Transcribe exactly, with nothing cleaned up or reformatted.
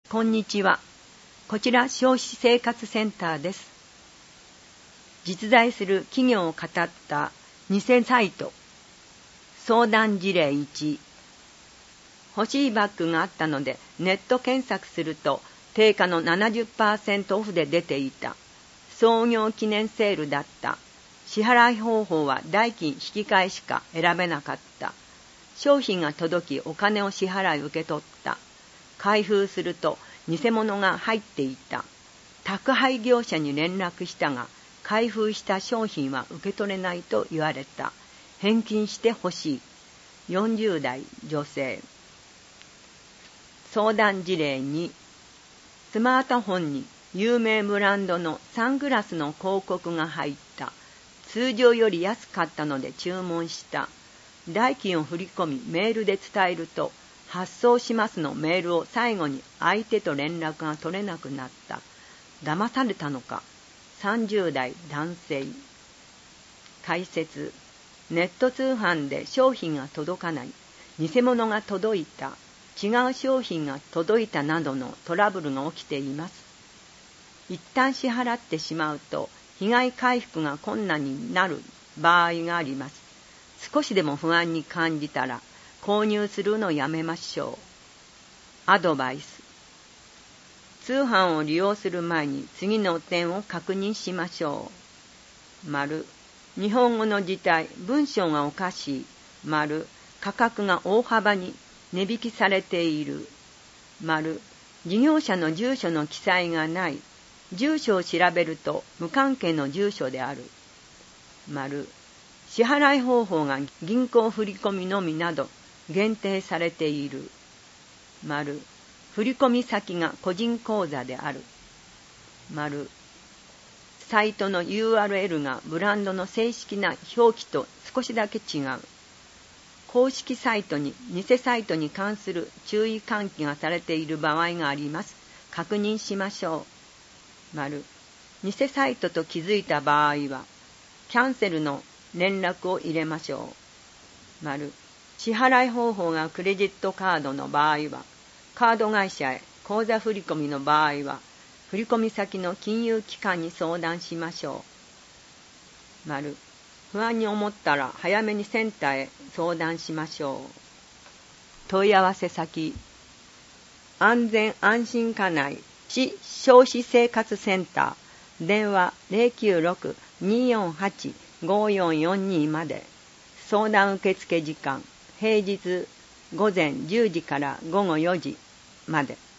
こんにちは。こちら消費生活センターです。実在する企業を語った偽サイト。相談事例いち。欲しいバッグがあったのでネット検索すると定価の ななじゅっパーセント オフで出ていた。創業記念セールだった。支払い方法は代金引き換えしか選べなかった。商品が届きお金を支払い受け取った。開封すると偽物が入っていた。宅配業者に連絡したが、開封した商品は受け取れないと言われた。返金してほしい。よんじゅう代女性。相談事例に、スマートフォンに有名ブランドのサングラスの広告が入った。通常より安かったので注文した。代金を振り込みメールで伝えると、発送しますのメールを最後に相手と連絡が取れなくなった。騙されたのか。さんじゅう代男性。解説。ネット通販で商品が届かない。偽物が届いた。違う商品が届いたなどのトラブルが起きています。一旦支払ってしまうと被害回復が困難になる場合があります。少しでも不安に感じたら購入するのをやめましょう。アドバイス。通販を利用する前に次の点を確認しましょう。丸。日本語の字体、文章がおかしい。丸。価格が大幅に値引きされている。丸。事業者の住所の記載がない。住所を調べると無関係の住所である。丸。支払い方法が銀行振込のみなど限定されている。丸。振込先が個人口座である。丸。サイトの ユーアールエル がブランドの正式な表記と少しだけ違う。公式サイトに偽サイトに関する注意喚起がされている場合があります。確認しましょう。丸。偽サイトと気づいた場合は、キャンセルの連絡を入れましょう。丸。支払い方法がクレジットカードの場合は、カード会社へ口座振込の場合は、振込先の金融機関に相談しましょう。丸。不安に思ったら早めにセンターへ相談しましょう。問い合わせ先。安全安心課内市消費生活センター。電話 ゼロきゅうろく にーよんはち ごーよんよんに まで。相談受付時間。平日午前じゅうじから午後よじまで。